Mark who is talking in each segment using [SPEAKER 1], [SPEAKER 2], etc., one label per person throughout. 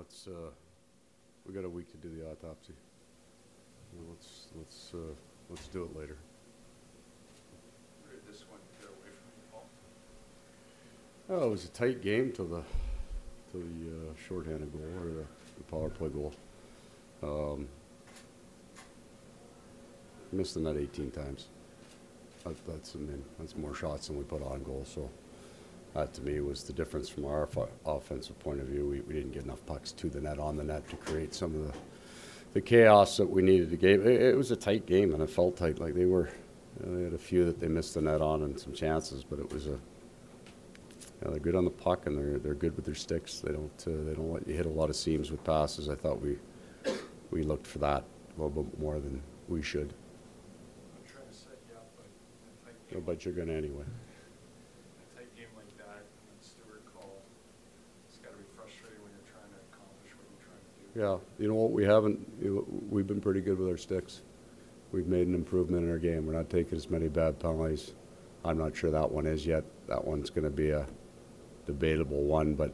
[SPEAKER 1] let's we got a week to do the autopsy. Let's do it later.
[SPEAKER 2] Where did this one get away from you, Paul?
[SPEAKER 1] Oh, it was a tight game till the shorthanded goal or the power play goal. Missed the net 18 times. That's more shots than we put on goal. So that to me was the difference from our offensive point of view. We didn't get enough pucks to the net, on the net, to create some of the chaos that we needed to game. It was a tight game, and it felt tight. Like they had a few that they missed the net on and some chances, but it was they're good on the puck, and they're good with their sticks. They don't let you hit a lot of seams with passes. I thought we looked for that a little bit more than we should.
[SPEAKER 2] I'm trying to set you up, but in a tight
[SPEAKER 1] No,
[SPEAKER 2] game,
[SPEAKER 1] but you're going to anyway.
[SPEAKER 2] in a tight game like that, when Stewart called, it's got to be frustrating when you're trying to accomplish what you're trying to do.
[SPEAKER 1] Yeah, you know what? We've been pretty good with our sticks. We've made an improvement in our game. We're not taking as many bad penalties. I'm not sure that one is yet. That one's going to be a debatable one, but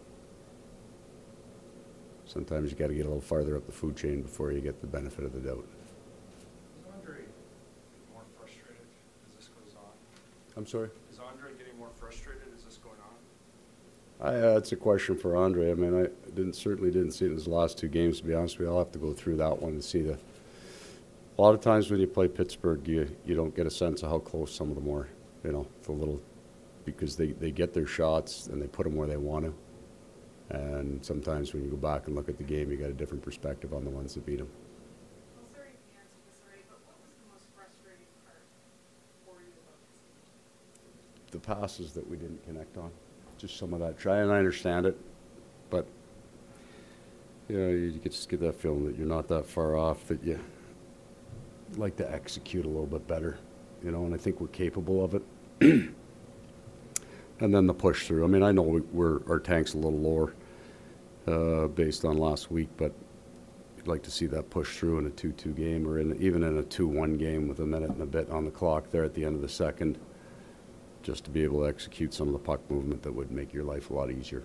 [SPEAKER 1] sometimes you got to get a little farther up the food chain before you get the benefit of the doubt.
[SPEAKER 2] Is Andre more frustrated as this goes on?
[SPEAKER 1] I'm sorry?
[SPEAKER 2] Is Andre getting more frustrated as this going on?
[SPEAKER 1] That's a question for Andre. I mean, I certainly didn't see it in his last two games, to be honest with you. I'll have to go through that one and see a lot of times when you play Pittsburgh, you don't get a sense of how close some of them were, because they get their shots and they put them where they want to. And sometimes when you go back and look at the game, you got a different perspective on the ones that beat them.
[SPEAKER 3] Well, sorry if you answered this already, but what was the most frustrating part for you about this game?
[SPEAKER 1] The passes that we didn't connect on, just some of that try, and I understand it, but you just get that feeling that you're not that far off, that you like to execute a little bit better, and I think we're capable of it. And then the push through. I mean, I know our tank's a little lower based on last week, but you'd like to see that push through in a 2-2 game, or even in a 2-1 game with a minute and a bit on the clock there at the end of the second, just to be able to execute some of the puck movement that would make your life a lot easier.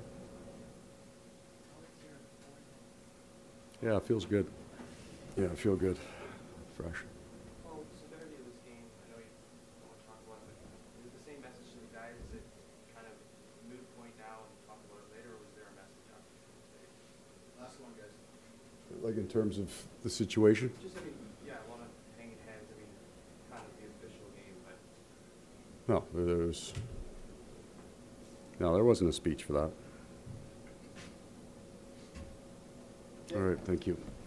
[SPEAKER 1] Yeah, it feels good. Yeah, I feel good. Fresh.
[SPEAKER 4] Well, severity of this game, I know you don't want to talk about it, but is it the same message to the guys? Is it kind of a moot point now and talk about it later, or was there a message after today?
[SPEAKER 2] Last one, guys.
[SPEAKER 1] Like in terms of the situation?
[SPEAKER 4] Just, I mean, yeah, a lot of hanging heads. I mean, kind of the official game, but
[SPEAKER 1] No, there wasn't a speech for that. All right, thank you.